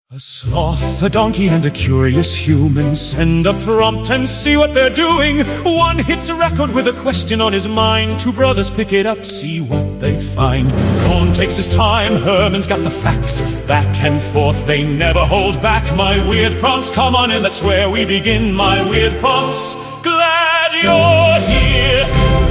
A sloth, a donkey, and a curious human send a prompt and see what they're doing. One hits a record with a question on his mind. Two brothers pick it up, see what they find. Cohn takes his time, Herman's got the facts. Back and forth, they never hold back. My weird prompts, come on in, that's where we begin. My weird prompts, glad you're here.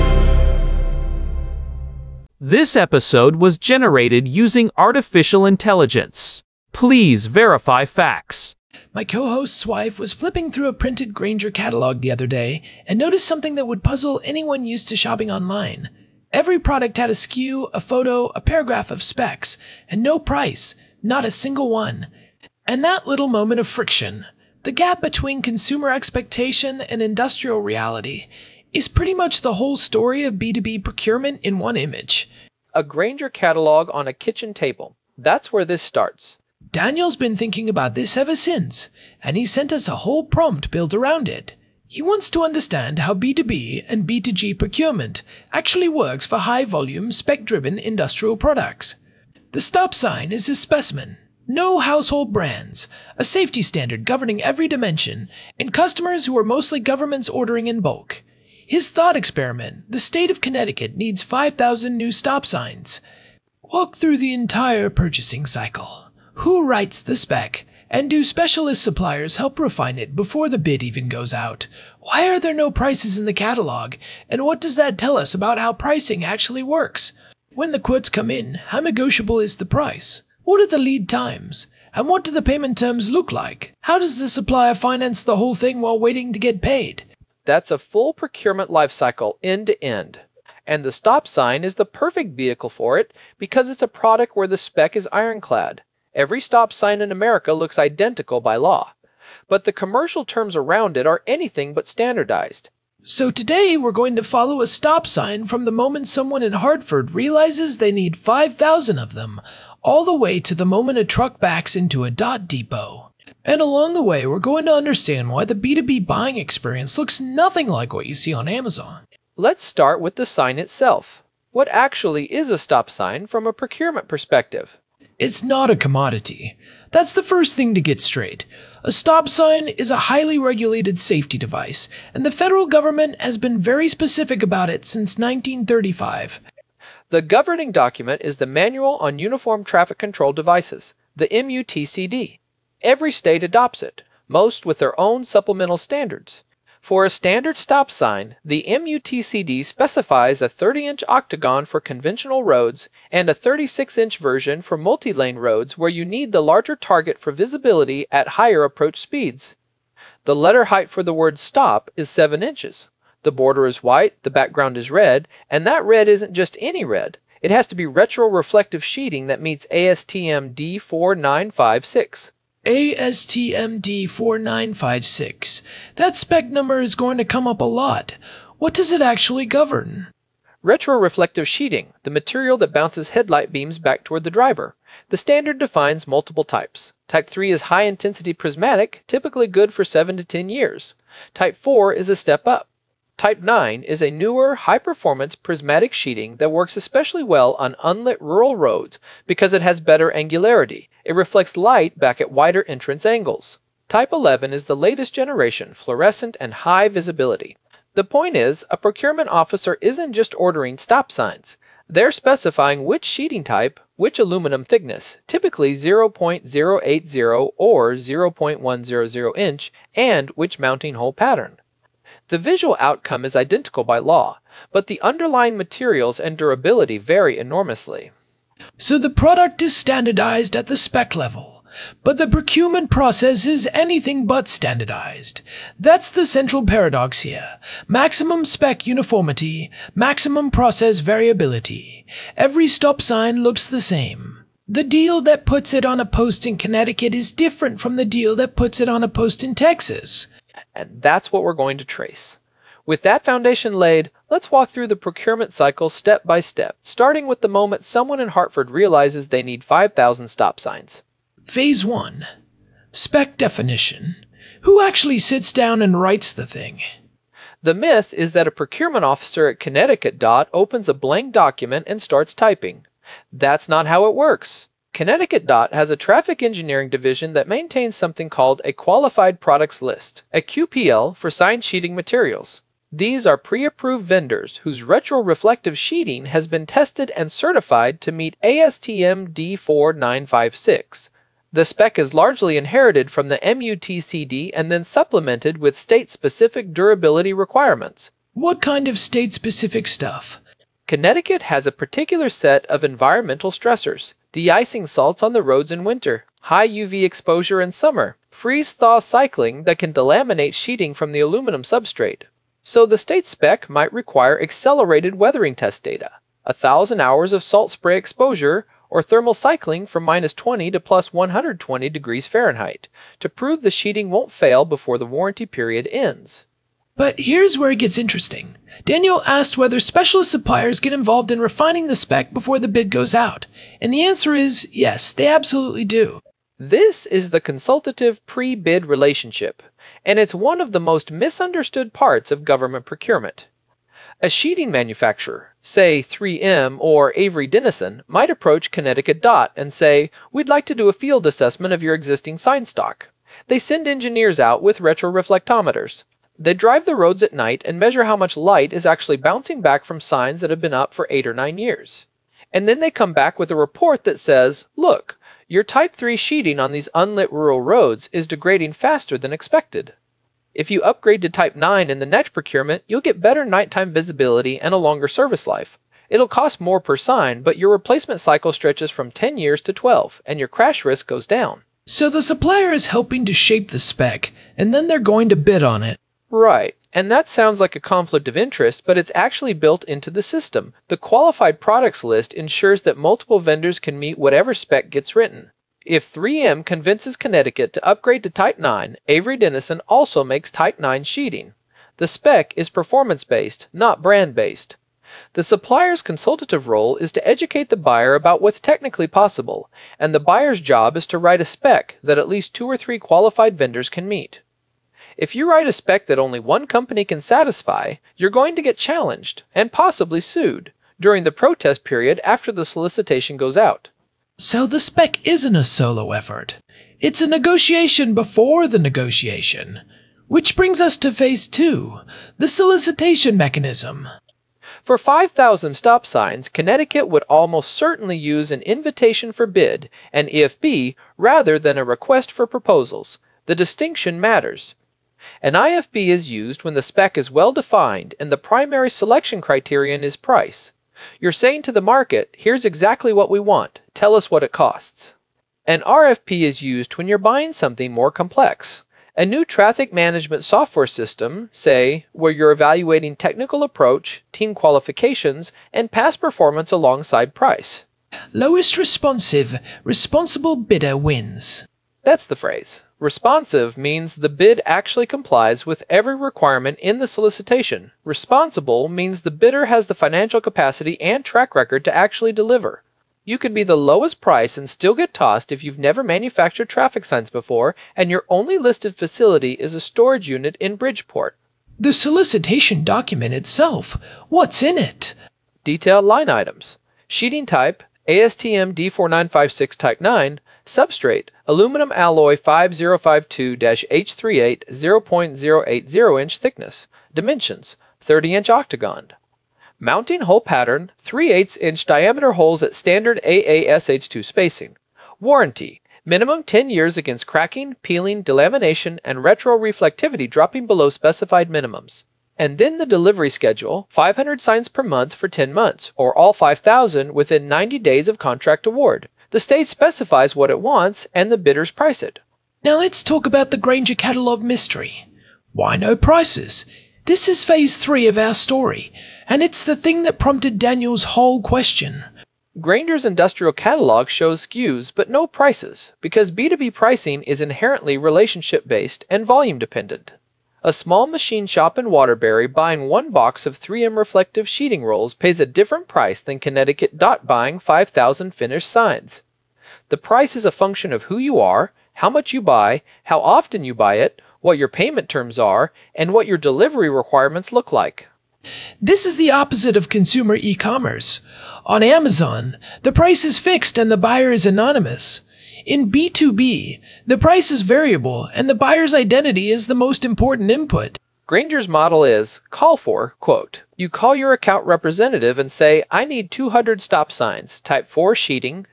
This episode was generated using artificial intelligence. Please verify facts. My co-host's wife was flipping through a printed Grainger catalog the other day and noticed something that would puzzle anyone used to shopping online. Every product had a SKU, a photo, a paragraph of specs, and no price, not a single one. And that little moment of friction, the gap between consumer expectation and industrial reality, is pretty much the whole story of B2B procurement in one image. A Grainger catalog on a kitchen table. That's where this starts. Daniel's been thinking about this ever since, and he sent us a whole prompt built around it. He wants to understand how B2B and B2G procurement actually works for high-volume, spec-driven industrial products. The stop sign is his specimen. No household brands, a safety standard governing every dimension, and customers who are mostly governments ordering in bulk. His thought experiment, the state of Connecticut needs 5,000 new stop signs. Walk through the entire purchasing cycle. Who writes the spec? And do specialist suppliers help refine it before the bid even goes out? Why are there no prices in the catalog? And what does that tell us about how pricing actually works? When the quotes come in, how negotiable is the price? What are the lead times? And what do the payment terms look like? How does the supplier finance the whole thing while waiting to get paid? That's a full procurement lifecycle end to end. And the stop sign is the perfect vehicle for it because it's a product where the spec is ironclad. Every stop sign in America looks identical by law, but the commercial terms around it are anything but standardized. So today we're going to follow a stop sign from the moment someone in Hartford realizes they need 5,000 of them, all the way to the moment a truck backs into a dot depot. And along the way we're going to understand why the B2B buying experience looks nothing like what you see on Amazon. Let's start with the sign itself. What actually is a stop sign from a procurement perspective? It's not a commodity. That's the first thing to get straight. A stop sign is a highly regulated safety device, and the federal government has been very specific about it since 1935. The governing document is the Manual on Uniform Traffic Control Devices, the MUTCD. Every state adopts it, most with their own supplemental standards. For a standard stop sign, the MUTCD specifies a 30-inch octagon for conventional roads and a 36-inch version for multi-lane roads where you need the larger target for visibility at higher approach speeds. The letter height for the word stop is 7 inches. The border is white, the background is red, and that red isn't just any red. It has to be retroreflective sheeting that meets ASTM D4956. ASTM D4956. That spec number is going to come up a lot. What does it actually govern? Retroreflective sheeting, the material that bounces headlight beams back toward the driver. The standard defines multiple types. Type 3 is high-intensity prismatic, typically good for 7 to 10 years. Type 4 is a step up. Type 9 is a newer, high-performance prismatic sheeting that works especially well on unlit rural roads because it has better angularity. It reflects light back at wider entrance angles. Type 11 is the latest generation, fluorescent and high visibility. The point is, a procurement officer isn't just ordering stop signs. They're specifying which sheeting type, which aluminum thickness, typically 0.080 or 0.100 inch, and which mounting hole pattern. The visual outcome is identical by law, but the underlying materials and durability vary enormously. So the product is standardized at the spec level, but the procurement process is anything but standardized. That's the central paradox here. Maximum spec uniformity, maximum process variability. Every stop sign looks the same. The deal that puts it on a post in Connecticut is different from the deal that puts it on a post in Texas. And that's what we're going to trace. With that foundation laid, let's walk through the procurement cycle step by step, starting with the moment someone in Hartford realizes they need 5,000 stop signs. Phase 1. Spec definition. Who actually sits down and writes the thing? The myth is that a procurement officer at Connecticut DOT opens a blank document and starts typing. That's not how it works. Connecticut DOT has a traffic engineering division that maintains something called a Qualified Products List, a QPL for signed sheeting materials. These are pre-approved vendors whose retroreflective sheeting has been tested and certified to meet ASTM D4956. The spec is largely inherited from the MUTCD and then supplemented with state-specific durability requirements. What kind of state-specific stuff? Connecticut has a particular set of environmental stressors: de-icing salts on the roads in winter, high UV exposure in summer, freeze-thaw cycling that can delaminate sheeting from the aluminum substrate. So the state spec might require accelerated weathering test data, 1,000 hours of salt spray exposure, or thermal cycling from -20 to +120 degrees Fahrenheit to prove the sheeting won't fail before the warranty period ends. But here's where it gets interesting. Daniel asked whether specialist suppliers get involved in refining the spec before the bid goes out, and the answer is yes, they absolutely do. This is the consultative pre-bid relationship, and it's one of the most misunderstood parts of government procurement. A sheeting manufacturer, say 3M or Avery Dennison, might approach Connecticut DOT and say, "We'd like to do a field assessment of your existing sign stock." They send engineers out with retroreflectometers. They drive the roads at night and measure how much light is actually bouncing back from signs that have been up for 8 or 9 years. And then they come back with a report that says, "Look, your Type 3 sheeting on these unlit rural roads is degrading faster than expected. If you upgrade to Type 9 in the next procurement, you'll get better nighttime visibility and a longer service life. It'll cost more per sign, but your replacement cycle stretches from 10 years to 12, and your crash risk goes down." So the supplier is helping to shape the spec, and then they're going to bid on it. Right, and that sounds like a conflict of interest, but it's actually built into the system. The Qualified Products List ensures that multiple vendors can meet whatever spec gets written. If 3M convinces Connecticut to upgrade to Type 9, Avery Dennison also makes Type 9 sheeting. The spec is performance-based, not brand-based. The supplier's consultative role is to educate the buyer about what's technically possible, and the buyer's job is to write a spec that at least 2 or 3 qualified vendors can meet. If you write a spec that only one company can satisfy, you're going to get challenged, and possibly sued, during the protest period after the solicitation goes out. So the spec isn't a solo effort. It's a negotiation before the negotiation. Which brings us to phase 2, the solicitation mechanism. For 5,000 stop signs, Connecticut would almost certainly use an invitation for bid, an IFB, rather than a request for proposals. The distinction matters. An IFB is used when the spec is well defined and the primary selection criterion is price. You're saying to the market, "Here's exactly what we want. Tell us what it costs." An RFP is used when you're buying something more complex. A new traffic management software system, say, where you're evaluating technical approach, team qualifications, and past performance alongside price. Lowest responsive, responsible bidder wins. That's the phrase. Responsive means the bid actually complies with every requirement in the solicitation. Responsible means the bidder has the financial capacity and track record to actually deliver. You could be the lowest price and still get tossed if you've never manufactured traffic signs before and your only listed facility is a storage unit in Bridgeport. The solicitation document itself, what's in it? Detailed line items. Sheeting type, ASTM D4956 Type 9, substrate, aluminum alloy 5052-H38 0.080 inch thickness, dimensions, 30-inch octagon. Mounting hole pattern, 3/8 inch diameter holes at standard AASH2 spacing. Warranty, minimum 10 years against cracking, peeling, delamination, and retroreflectivity dropping below specified minimums. And then the delivery schedule, 500 signs per month for 10 months, or all 5,000 within 90 days of contract award. The state specifies what it wants, and the bidders price it. Now let's talk about the Grainger catalog mystery. Why no prices? This is phase 3 of our story, and it's the thing that prompted Daniel's whole question. Grainger's industrial catalog shows SKUs but no prices, because B2B pricing is inherently relationship-based and volume-dependent. A small machine shop in Waterbury buying 1 box of 3M reflective sheeting rolls pays a different price than Connecticut DOT buying 5,000 finished signs. The price is a function of who you are, how much you buy, how often you buy it, what your payment terms are, and what your delivery requirements look like. This is the opposite of consumer e-commerce. On Amazon, the price is fixed and the buyer is anonymous. In B2B, the price is variable and the buyer's identity is the most important input. Grainger's model is call for, quote, you call your account representative and say, I need 200 stop signs, type 4 sheeting,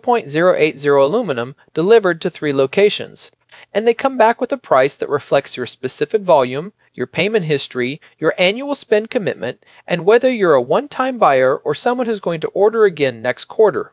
0.080 aluminum, delivered to 3 locations. And they come back with a price that reflects your specific volume, your payment history, your annual spend commitment, and whether you're a one-time buyer or someone who's going to order again next quarter.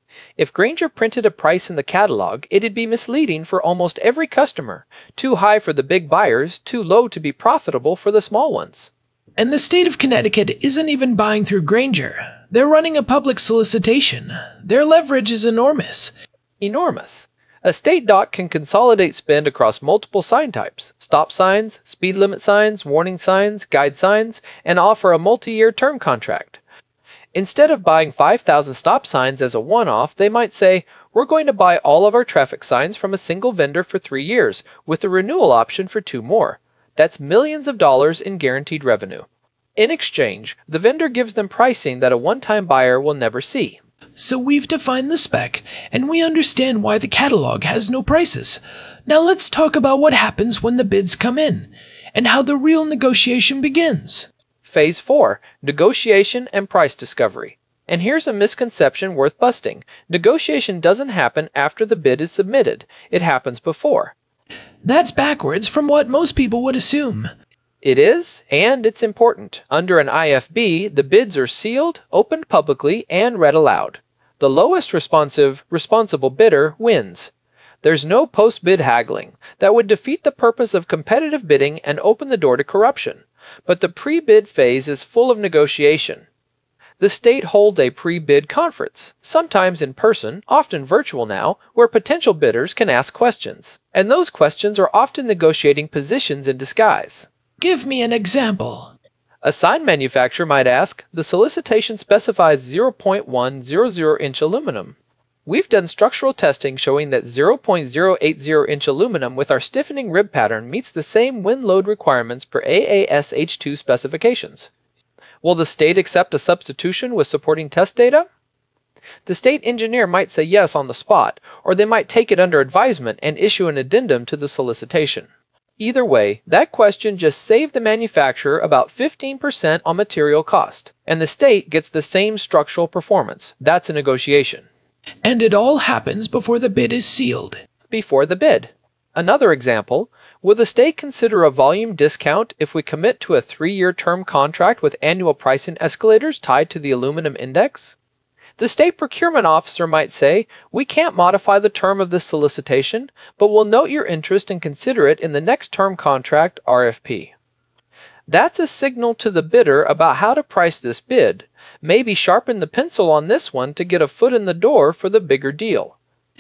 If Grainger printed a price in the catalog, it'd be misleading for almost every customer. Too high for the big buyers, too low to be profitable for the small ones. And the state of Connecticut isn't even buying through Grainger. They're running a public solicitation. Their leverage is enormous. Enormous. A state doc can consolidate spend across multiple sign types, stop signs, speed limit signs, warning signs, guide signs, and offer a multi-year term contract. Instead of buying 5,000 stop signs as a one-off, they might say, we're going to buy all of our traffic signs from a single vendor for 3 years, with a renewal option for 2 more. That's millions of dollars in guaranteed revenue. In exchange, the vendor gives them pricing that a one-time buyer will never see. So we've defined the spec, and we understand why the catalog has no prices. Now let's talk about what happens when the bids come in, and how the real negotiation begins. Phase 4, negotiation and price discovery. And here's a misconception worth busting. Negotiation doesn't happen after the bid is submitted. It happens before. That's backwards from what most people would assume. It is, and it's important. Under an IFB, the bids are sealed, opened publicly, and read aloud. The lowest responsible bidder wins. There's no post-bid haggling. That would defeat the purpose of competitive bidding and open the door to corruption. But the pre-bid phase is full of negotiation. The state holds a pre-bid conference, sometimes in person, often virtual now, where potential bidders can ask questions. And those questions are often negotiating positions in disguise. Give me an example. A sign manufacturer might ask, the solicitation specifies 0.100-inch aluminum. We've done structural testing showing that 0.080-inch aluminum with our stiffening rib pattern meets the same wind load requirements per AASH2 specifications. Will the state accept a substitution with supporting test data? The state engineer might say yes on the spot, or they might take it under advisement and issue an addendum to the solicitation. Either way, that question just saved the manufacturer about 15% on material cost, and the state gets the same structural performance. That's a negotiation. And it all happens before the bid is sealed. Before the bid. Another example, will the state consider a volume discount if we commit to a 3-year term contract with annual pricing escalators tied to the aluminum index? The state procurement officer might say, we can't modify the term of this solicitation, but we'll note your interest and consider it in the next term contract RFP. That's a signal to the bidder about how to price this bid. Maybe sharpen the pencil on this one to get a foot in the door for the bigger deal.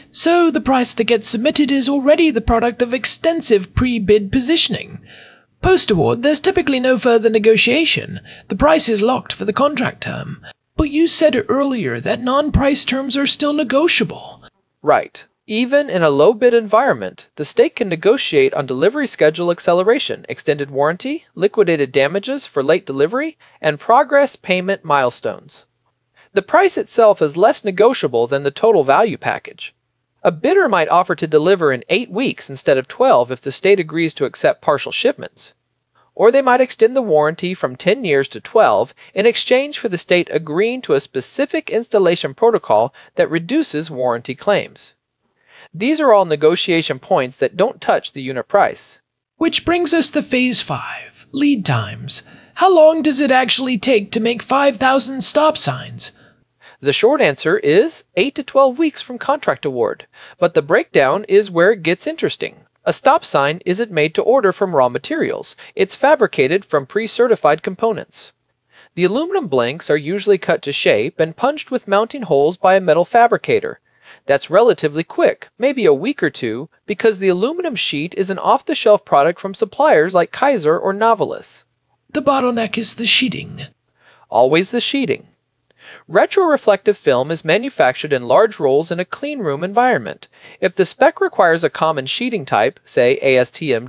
So the price that gets submitted is already the product of extensive pre-bid positioning. Post-award, there's typically no further negotiation. The price is locked for the contract term. But you said earlier that non-price terms are still negotiable. Right. Even in a low-bid environment, the state can negotiate on delivery schedule acceleration, extended warranty, liquidated damages for late delivery, and progress payment milestones. The price itself is less negotiable than the total value package. A bidder might offer to deliver in 8 weeks instead of 12 if the state agrees to accept partial shipments. Or they might extend the warranty from 10 years to 12 in exchange for the state agreeing to a specific installation protocol that reduces warranty claims. These are all negotiation points that don't touch the unit price. Which brings us to Phase 5, lead times. How long does it actually take to make 5,000 stop signs? The short answer is 8 to 12 weeks from contract award, but the breakdown is where it gets interesting. A stop sign isn't made to order from raw materials. It's fabricated from pre-certified components. The aluminum blanks are usually cut to shape and punched with mounting holes by a metal fabricator. That's relatively quick, maybe a week or 2, because the aluminum sheet is an off-the-shelf product from suppliers like Kaiser or Novelis. The bottleneck is the sheeting. Always the sheeting. Retroreflective film is manufactured in large rolls in a clean room environment. If the spec requires a common sheeting type, say ASTM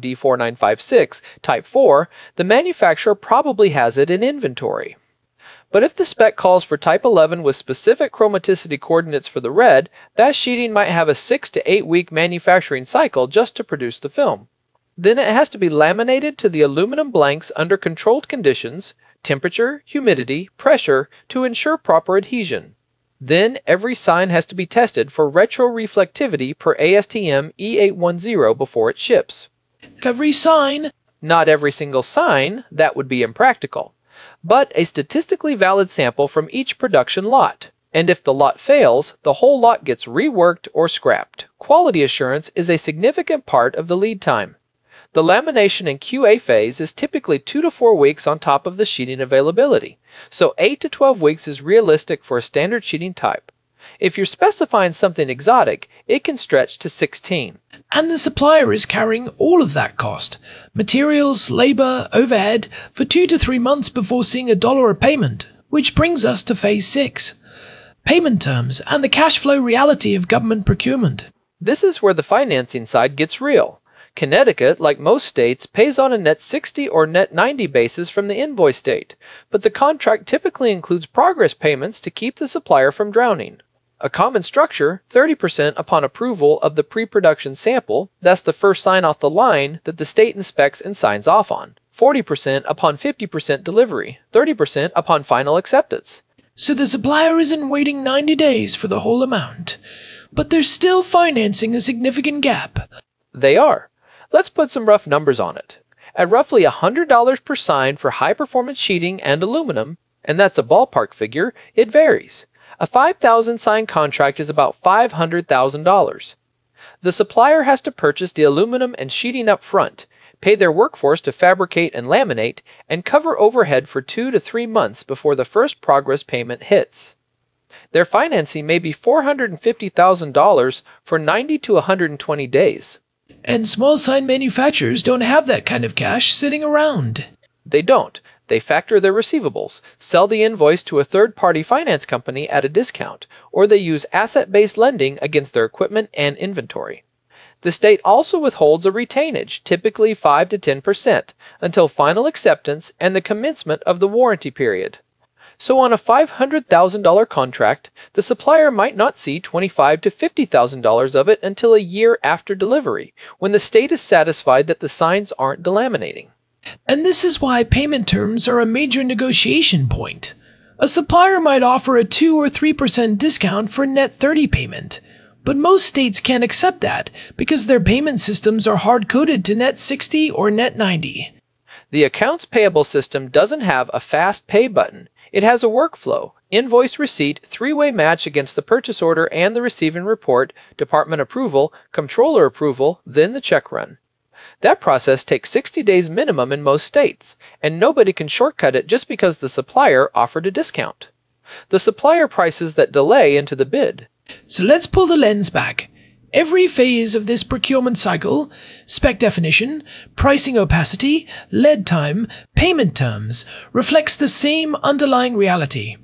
D4956 Type 4, the manufacturer probably has it in inventory. But if the spec calls for Type 11 with specific chromaticity coordinates for the red, that sheeting might have a 6 to 8 week manufacturing cycle just to produce the film. Then it has to be laminated to the aluminum blanks under controlled conditions, temperature, humidity, pressure, to ensure proper adhesion. Then every sign has to be tested for retroreflectivity per ASTM E810 before it ships. Every sign? Not every single sign, that would be impractical, but a statistically valid sample from each production lot. And if the lot fails, the whole lot gets reworked or scrapped. Quality assurance is a significant part of the lead time. The lamination and QA phase is typically 2 to 4 weeks on top of the sheeting availability, so 8 to 12 weeks is realistic for a standard sheeting type. If you're specifying something exotic, it can stretch to 16. And the supplier is carrying all of that cost, materials, labor, overhead, for 2 to 3 months before seeing $1 a payment, which brings us to Phase 6. Payment terms and the cash flow reality of government procurement. This is where the financing side gets real. Connecticut, like most states, pays on a net 60 or net 90 basis from the invoice date, but the contract typically includes progress payments to keep the supplier from drowning. A common structure, 30% upon approval of the pre-production sample, that's the first sign off the line that the state inspects and signs off on. 40% upon 50% delivery, 30% upon final acceptance. So the supplier isn't waiting 90 days for the whole amount, but they're still financing a significant gap. They are. Let's put some rough numbers on it. At roughly $100 per sign for high-performance sheeting and aluminum, and that's a ballpark figure, it varies. A 5,000 sign contract is about $500,000. The supplier has to purchase the aluminum and sheeting up front, pay their workforce to fabricate and laminate, and cover overhead for 2 to 3 months before the first progress payment hits. Their financing may be $450,000 for 90 to 120 days. And small sign manufacturers don't have that kind of cash sitting around. They don't. They factor their receivables, sell the invoice to a third-party finance company at a discount, or they use asset-based lending against their equipment and inventory. The state also withholds a retainage, typically 5 to 10%, until final acceptance and the commencement of the warranty period. So on a $500,000 contract, the supplier might not see $25,000 to $50,000 of it until a year after delivery, when the state is satisfied that the signs aren't delaminating. And this is why payment terms are a major negotiation point. A supplier might offer a 2 or 3% discount for net 30 payment, but most states can't accept that because their payment systems are hard-coded to net 60 or net 90. The accounts payable system doesn't have a fast pay button. It has a workflow, invoice receipt, 3-way match against the purchase order and the receiving report, department approval, controller approval, then the check run. That process takes 60 days minimum in most states, and nobody can shortcut it just because the supplier offered a discount. The supplier prices that delay into the bid. So let's pull the lens back. Every phase of this procurement cycle, spec definition, pricing opacity, lead time, payment terms, reflects the same underlying reality.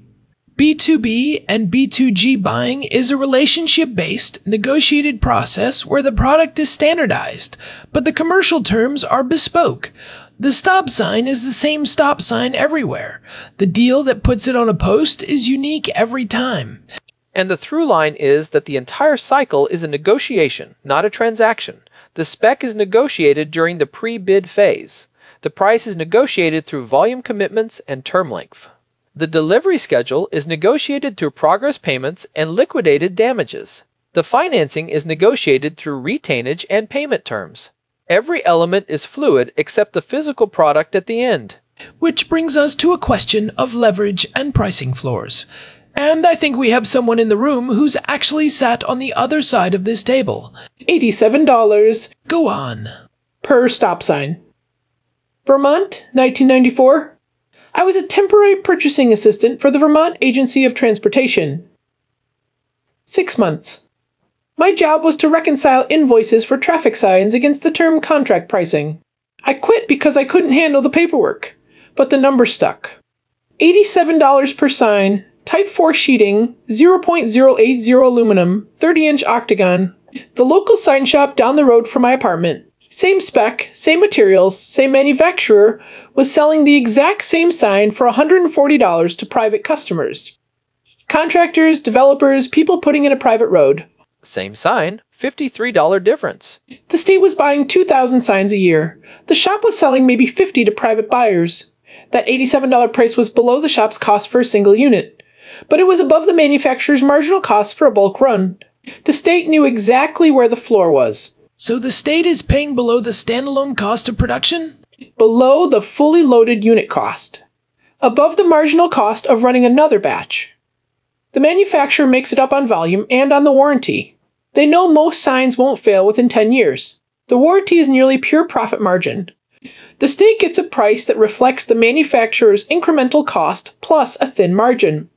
B2B and B2G buying is a relationship-based, negotiated process where the product is standardized, but the commercial terms are bespoke. The stop sign is the same stop sign everywhere. The deal that puts it on a post is unique every time. And the through line is that the entire cycle is a negotiation, not a transaction. The spec is negotiated during the pre-bid phase. The price is negotiated through volume commitments and term length. The delivery schedule is negotiated through progress payments and liquidated damages. The financing is negotiated through retainage and payment terms. Every element is fluid except the physical product at the end. Which brings us to a question of leverage and pricing floors. And I think we have someone in the room who's actually sat on the other side of this table. $87 Go on. per stop sign. Vermont, 1994. I was a temporary purchasing assistant for the Vermont Agency of Transportation. 6 months. My job was to reconcile invoices for traffic signs against the term contract pricing. I quit because I couldn't handle the paperwork, but the number stuck. $87 per sign Type 4 sheeting, 0.080 aluminum, 30-inch octagon. The local sign shop down the road from my apartment. Same spec, same materials, same manufacturer, was selling the exact same sign for $140 to private customers. Contractors, developers, people putting in a private road. Same sign, $53 difference. The state was buying 2,000 signs a year. The shop was selling maybe 50 to private buyers. That $87 price was below the shop's cost for a single unit, but it was above the manufacturer's marginal cost for a bulk run. The state knew exactly where the floor was. So the state is paying below the standalone cost of production? Below the fully loaded unit cost. Above the marginal cost of running another batch. The manufacturer makes it up on volume and on the warranty. They know most signs won't fail within 10 years. The warranty is nearly pure profit margin. The state gets a price that reflects the manufacturer's incremental cost plus a thin margin.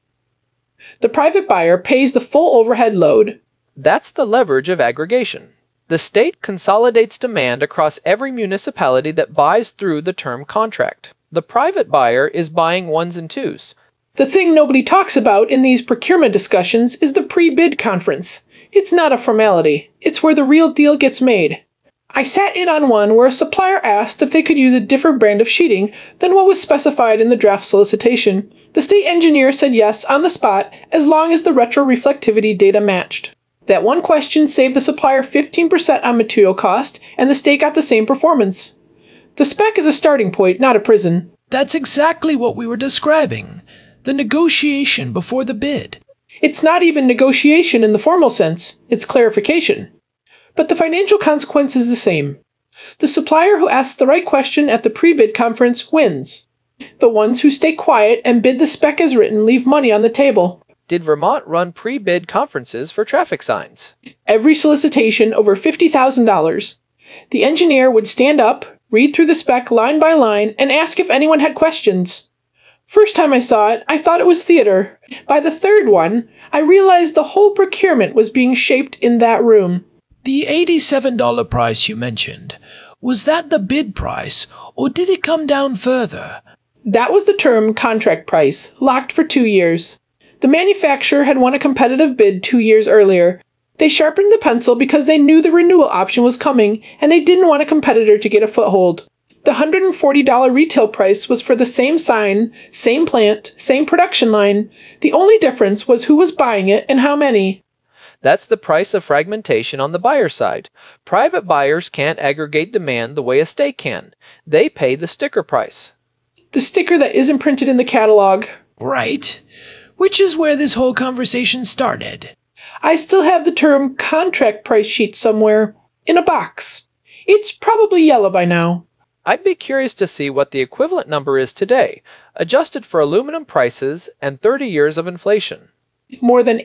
The private buyer pays the full overhead load. That's the leverage of aggregation. The state consolidates demand across every municipality that buys through the term contract. The private buyer is buying ones and twos. The thing nobody talks about in these procurement discussions is the pre-bid conference. It's not a formality. It's where the real deal gets made. I sat in on one where a supplier asked if they could use a different brand of sheeting than what was specified in the draft solicitation. The state engineer said yes on the spot as long as the retroreflectivity data matched. That one question saved the supplier 15% on material cost, and the state got the same performance. The spec is a starting point, not a prison. That's exactly what we were describing. The negotiation before the bid. It's not even negotiation in the formal sense, it's clarification. But the financial consequence is the same. The supplier who asks the right question at the pre-bid conference wins. The ones who stay quiet and bid the spec as written leave money on the table. Did Vermont run pre-bid conferences for traffic signs? Every solicitation over $50,000. The engineer would stand up, read through the spec line by line, and ask if anyone had questions. First time I saw it, I thought it was theater. By the third one, I realized the whole procurement was being shaped in that room. The $87 price you mentioned, was that the bid price, or did it come down further? That was the term contract price, locked for 2 years. The manufacturer had won a competitive bid 2 years earlier. They sharpened the pencil because they knew the renewal option was coming, and they didn't want a competitor to get a foothold. The $140 retail price was for the same sign, same plant, same production line. The only difference was who was buying it and how many. That's the price of fragmentation on the buyer side. Private buyers can't aggregate demand the way a state can. They pay the sticker price. The sticker that isn't printed in the catalog. Right. Which is where this whole conversation started. I still have the term contract price sheet somewhere, in a box. It's probably yellow by now. I'd be curious to see what the equivalent number is today, adjusted for aluminum prices and 30 years of inflation. More than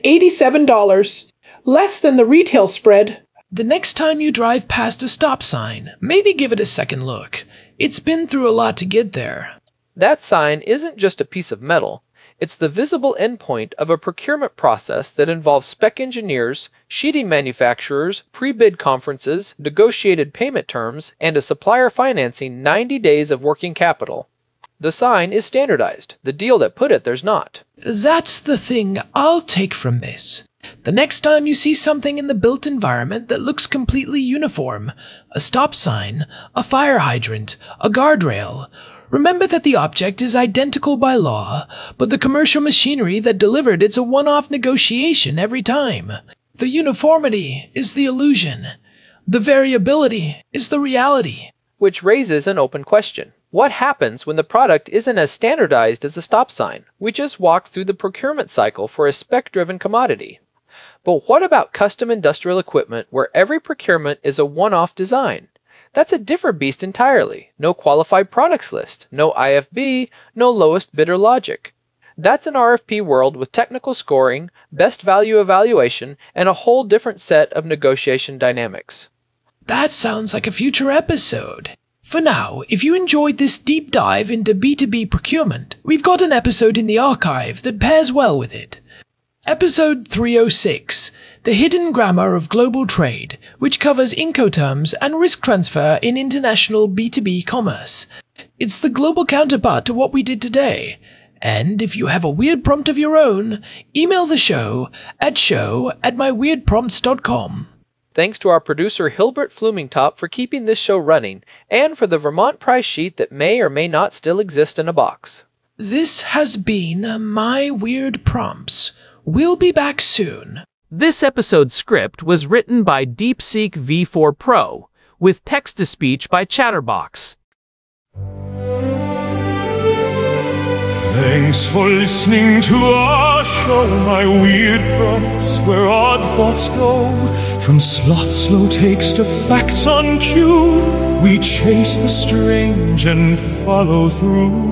$87, less than the retail spread. The next time you drive past a stop sign, maybe give it a second look. It's been through a lot to get there. That sign isn't just a piece of metal. It's the visible endpoint of a procurement process that involves spec engineers, sheeting manufacturers, pre-bid conferences, negotiated payment terms, and a supplier financing 90 days of working capital. The sign is standardized. The deal that put it there's not. That's the thing I'll take from this. The next time you see something in the built environment that looks completely uniform, a stop sign, a fire hydrant, a guardrail, remember that the object is identical by law, but the commercial machinery that delivered it's a one-off negotiation every time. The uniformity is the illusion. The variability is the reality. Which raises an open question. What happens when the product isn't as standardized as a stop sign? We just walked through the procurement cycle for a spec-driven commodity. But what about custom industrial equipment where every procurement is a one-off design? That's a different beast entirely. No qualified products list, no IFB, no lowest bidder logic. That's an RFP world with technical scoring, best value evaluation, and a whole different set of negotiation dynamics. That sounds like a future episode. For now, if you enjoyed this deep dive into B2B procurement, we've got an episode in the archive that pairs well with it. Episode 306, The Hidden Grammar of Global Trade, which covers Incoterms and risk transfer in international B2B commerce. It's the global counterpart to what we did today, And if you have a weird prompt of your own, email the show at show@myweirdprompts.com. Thanks to our producer Hilbert Flumingtop for keeping this show running, and for the Vermont price sheet that may or may not still exist in a box. This has been My Weird Prompts. We'll be back soon. This episode's script was written by DeepSeek V4 Pro, with text-to-speech by Chatterbox. Thanks for listening to our show, My Weird Prompts, where odd thoughts go. From sloth slow takes to facts on cue, we chase the strange and follow through.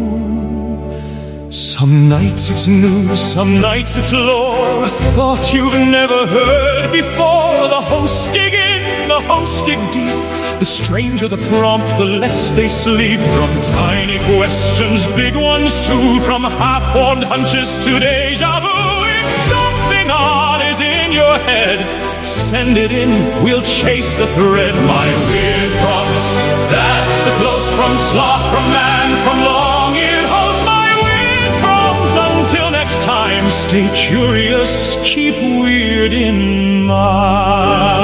Some nights it's news, some nights it's lore, a thought you've never heard before. The hosts dig in, the hosts dig deep. The stranger the prompt, the less they sleep. From tiny questions, big ones too. From half-formed hunches to deja vu. If something odd is in your head, send it in, we'll chase the thread. My Weird Prompts, that's the close from sloth, from man, from long-eared host. My Weird Prompts, until next time, stay curious, keep weird in mind.